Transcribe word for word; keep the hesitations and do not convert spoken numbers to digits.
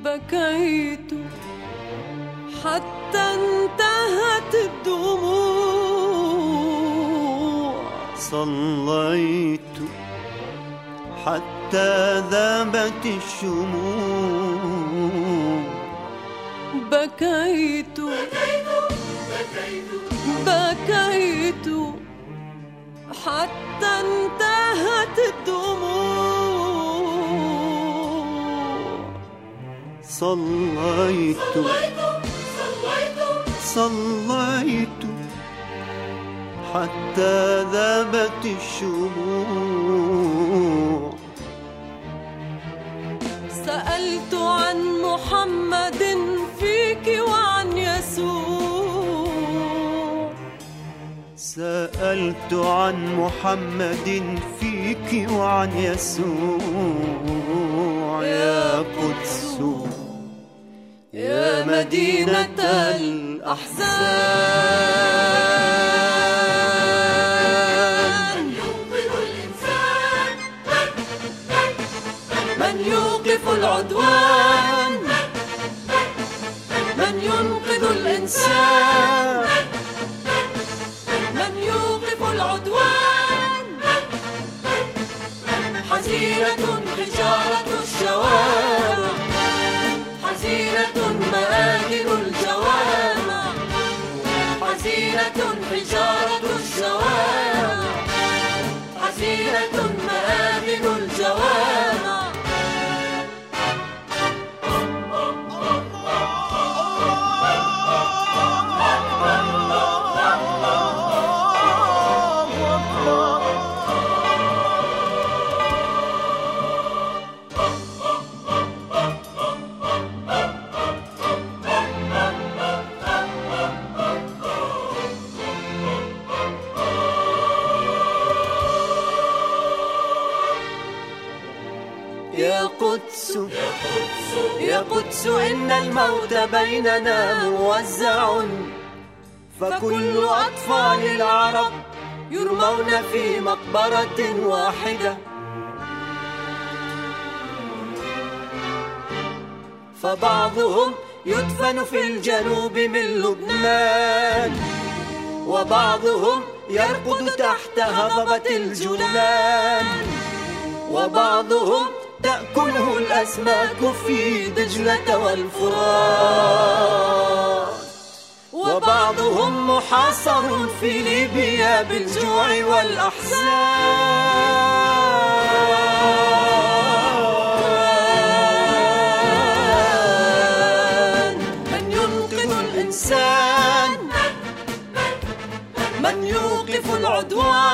بكيت حتى انتهت الدموع، صليت حتى ذابت الشموع، بكيت بكيت حتى انتهت الدموع، صليت صليت حتى ذابت الشموع، سألت عن محمد فيك وعن يسوع، سألت عن محمد فيك وعن يسوع، يا قدس يا مدينة الأحزان، من يوقف العدوان، من ينقذ الإنسان، من يوقف العدوان، حزينة حجارة الشوارع، حزينة مآكل الجوامع، حزينة حجارة الشوارع، حزينة مآكل الجوامع. يا قدس يا قدس إن الموت بيننا موزع، فكل أطفال العرب يرمون في مقبرة واحدة، فبعضهم يدفن في الجنوب من لبنان، وبعضهم يرقد تحت هضبة الجولان، وبعضهم تأكله الأسماك في دجلة والفرات، وبعضهم محاصر في ليبيا بالجوع والأحزان. من ينقذ الإنسان، من يوقف العدوان،